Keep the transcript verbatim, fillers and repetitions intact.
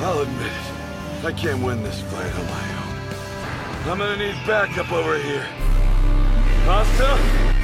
I'll admit it. I can't win this fight on my own. I'm gonna need backup over here. Asta?